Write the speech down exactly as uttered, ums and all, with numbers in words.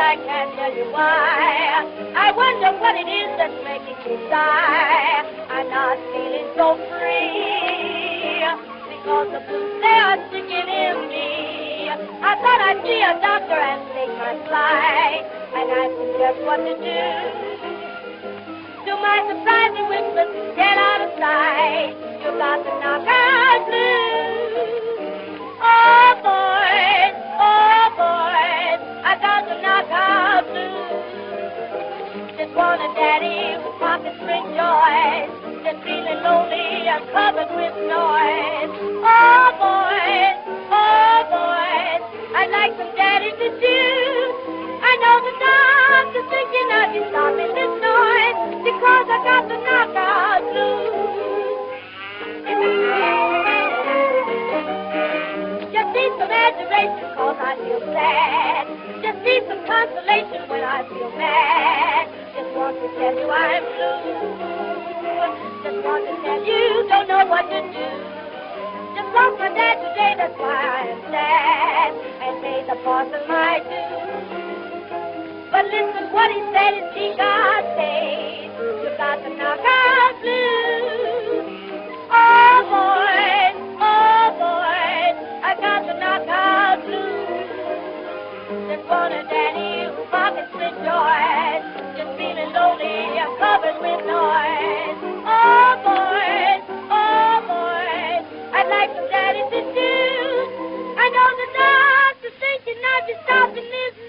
I can't tell you why. I wonder what it is that's making me sigh. I'm not feeling so free because the blues they are sticking in me. I thought I'd see a doctor and take my flight, and I knew just what to do. To my surprise, he whispered, get out of sight. You got the knockout blues. Oh, boys, oh, boys, I got the knockout blues. Just want a daddy with pockets bring joy. Just feeling lonely and covered with noise. Oh, boys, oh, boys, I'd like some daddy to choose. I know the doctor's thinking of you stopping this noise because I got the knockout blues. Just need some adoration cause I feel sad. Just need some consolation when I feel mad. Just want to tell you I'm blue. Just want to tell you don't know what to do. Just lost my dad today, that's why I am sad. And paid the parson my dues. But listen what he said is he got paid. You got the knockout blues. Oh boys, oh boys, I got the knockout blues. Just want a daddy whose pockets with joy. Just feeling lonely and covered with noise. Oh boys, oh boys, I'd like some daddy to do. I know the doctor's thinking I'd be stopping this